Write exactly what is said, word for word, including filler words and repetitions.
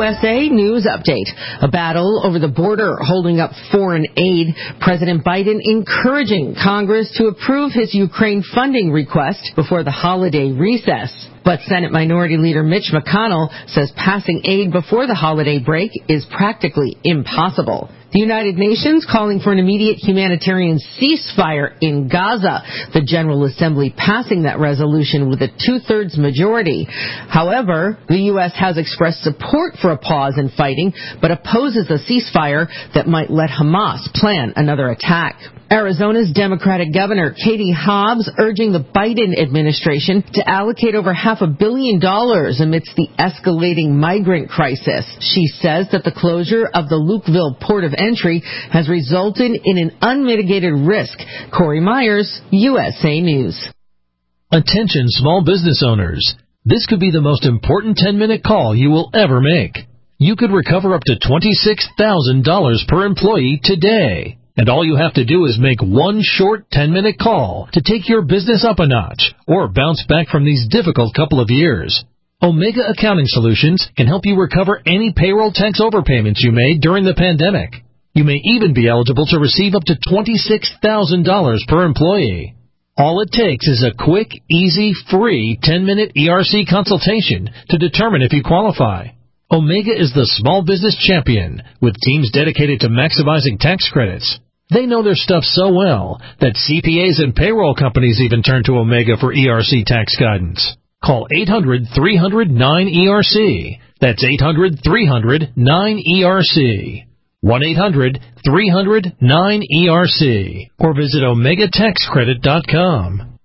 S A News Update. A battle over the border holding up foreign aid. President Biden encouraging Congress to approve his Ukraine funding request before the holiday recess. But Senate Minority Leader Mitch McConnell says passing aid before the holiday break is practically impossible. The United Nations calling for an immediate humanitarian ceasefire in Gaza. The General Assembly passing that resolution with a two-thirds majority. However, the U S has expressed support for a pause in fighting, but opposes a ceasefire that might let Hamas plan another attack. Arizona's Democratic Governor Katie Hobbs urging the Biden administration to allocate over half a billion dollars amidst the escalating migrant crisis. She says that the closure of the Lukeville port of entry has resulted in an unmitigated risk. Corey Myers, U S A News. Attention small business owners. This could be the most important ten-minute call you will ever make. You could recover up to twenty-six thousand dollars per employee today. And all you have to do is make one short ten-minute call to take your business up a notch or bounce back from these difficult couple of years. Omega Accounting Solutions can help you recover any payroll tax overpayments you made during the pandemic. You may even be eligible to receive up to twenty-six thousand dollars per employee. All it takes is a quick, easy, free ten-minute E R C consultation to determine if you qualify. Omega is the small business champion with teams dedicated to maximizing tax credits. They know their stuff so well that C P As and payroll companies even turn to Omega for E R C tax guidance. Call eight hundred, three hundred, nine E R C. That's eight hundred, three hundred, nine E R C. one eight hundred, three hundred, nine E R C. Or visit omega tax credit dot com.